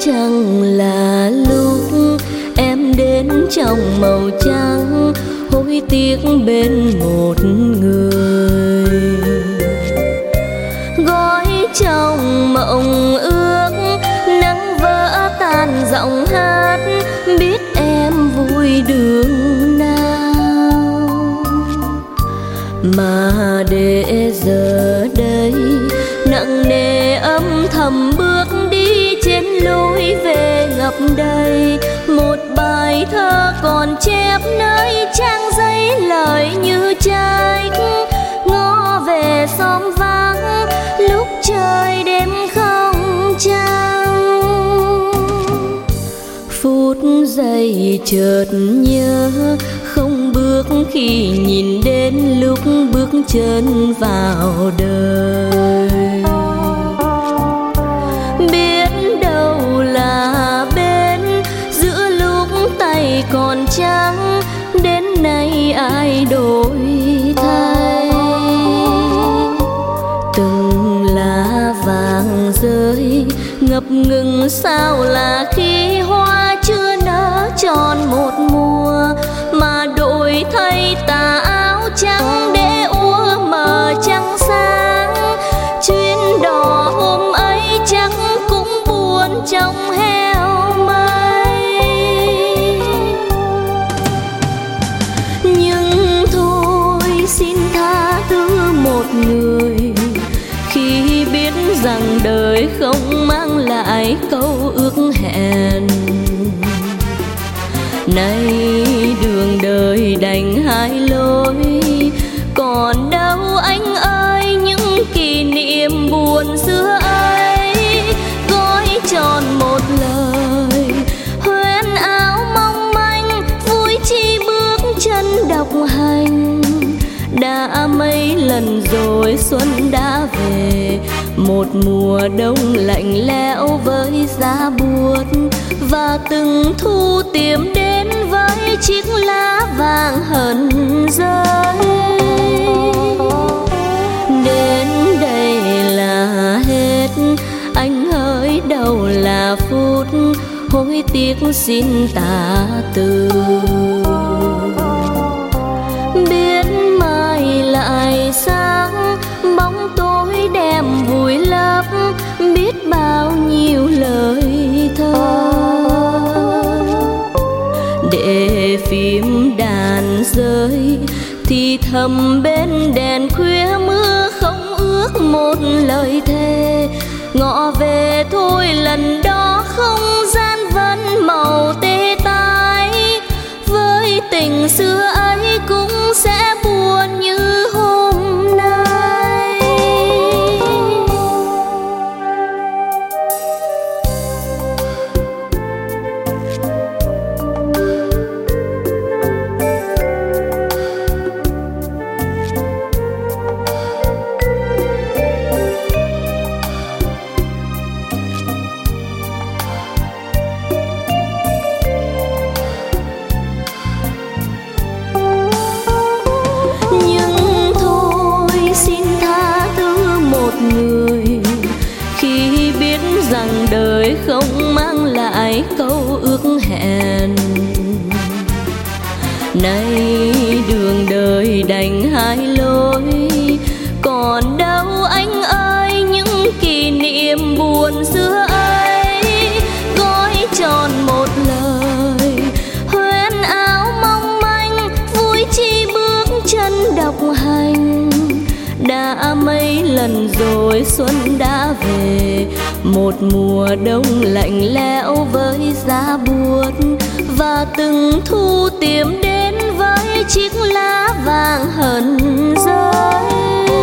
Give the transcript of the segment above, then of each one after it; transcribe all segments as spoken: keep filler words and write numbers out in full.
chẳng là lúc em đến trong màu trắng, hối tiếc bên một người. Gói trong mộng ước, nắng vỡ tan giọng hát, biết em vui đường nào. Mà để giờ đây nặng nề âm thầm bước đi trên lối về ngập đầy, một bài thơ còn chép nơi trang giấy lời như trách, ngó về xóm vắng lúc trời đêm không trăng. Phút giây chợt nhớ không bước khi nhìn đến lúc bước chân vào đời. Biết đâu là bên giữa lúc tay còn trắng, đến nay ai đổi thay. Từng lá vàng rơi ngập ngừng sao là khi hoa chưa nở tròn một mùa, mà đổi thay tà áo trắng để úa mờ trăng sáng. Chuyến đò hôm ấy chắc cũng buồn trong heo mây, nhưng thôi xin tha thứ một người khi biết rằng đời không mang lại câu ước hẹn. Nay đường đời đành hai lối, còn đâu anh ơi những kỷ niệm buồn xưa ấy. Gói tròn một lời hoen áo mong manh, vui chi bước chân độc hành. Đã mấy lần rồi xuân đã về, một mùa đông lạnh lẽo với giá buốt, và từng thu tiệm đến với chiếc lá vàng hờn rơi. Đến đây là hết, anh hỡi đầu là phút hối tiếc xin tả từ. Biết mai lại sáng, bóng tối đem vùi lấp, biết bao nhiêu lời thơ. Để phím đàn rơi thì thầm bên đèn khuya mưa không ước một lời thề. Ngọ về thôi lần đó không gian vẫn màu tê tái, với tình xưa ấy cũng sẽ buồn như hôm nay. Rằng đời không mang lại câu ước hẹn. Nay đường đời đành hai lối, còn đâu anh ơi những kỷ niệm buồn xưa ấy. Gói tròn một lời hoen áo mong manh, vui chi bước chân độc hành. Đã mấy lần rồi xuân đã về, một mùa đông lạnh lẽo với giá buốt, và từng thu tiệm đến với chiếc lá vàng hờn rơi.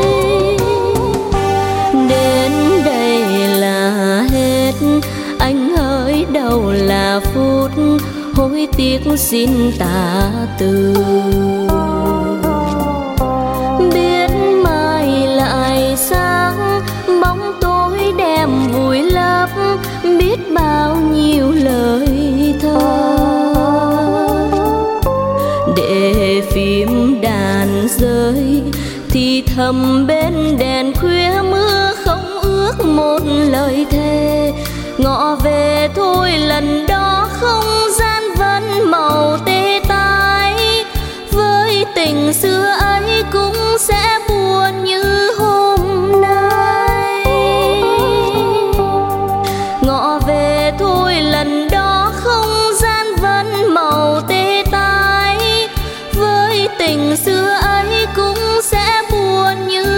Đến đây là hết, anh hỡi đầu là phút hối tiếc xin tả từ. Biết mai lại sáng, bóng tối đem vùi lấp, biết bao nhiêu lời thơ. Để phím đàn rơi thì thầm bên đèn khuya mưa không ước một lời thề. ngọ về thôi lần đó không gian vẫn màu tê tái, với tình xưa ấy cũng sẽ buồn như hôm nay. Ngọ về thôi lần đó không gian vẫn màu tê tái, với tình xưa ấy cũng sẽ buồn như